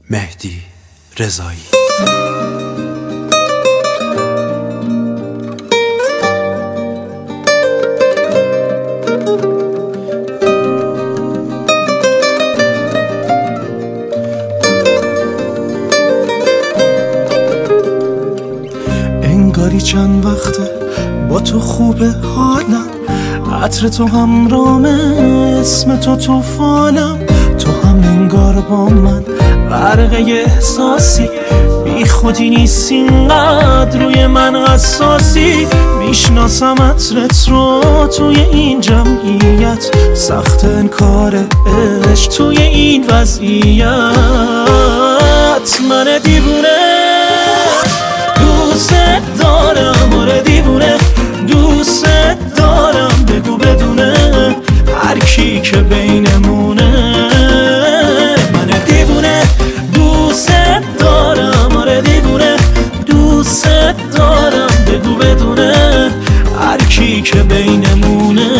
مهدی رضایی. انگاری چند وقته با تو خوبه حالم، عطر تو همرامه، اسم تو توفانم. تو هم انگار با من غرقه احساسی، بی خودی نیست اینقدر روی من حساسی. میشناسم عطرت رو توی این جمعیت، سخت انکار عشق توی این وضعیت. من دیوونه دوست دارم، آره دیوونه دوست دارم. بگو بدونه هر کی که بینمونه. من دیوونه دوست دارم، آره دیوونه دوست دارم. بگو بدونه هر کی که بینمونه.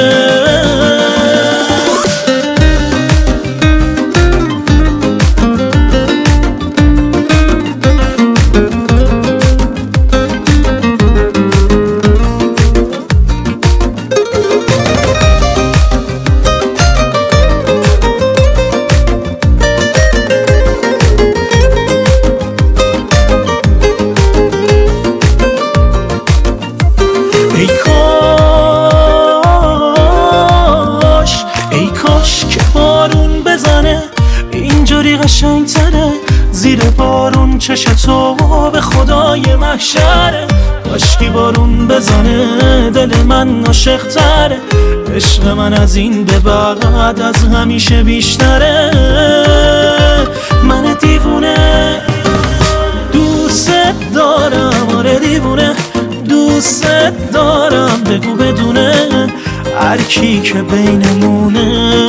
ای کاش که بارون بزنه اینجوری قشنگ‌تره، زیر بارون چش تو به خدای محشره. کاشکی بارون بزنه دل من عاشق‌تره، عشق من از این به بعد از همیشه بیشتره. من دیوونه دوست دارم، آره دیوونه دوست دارم. بگو بدونه هر کی که بینمونه.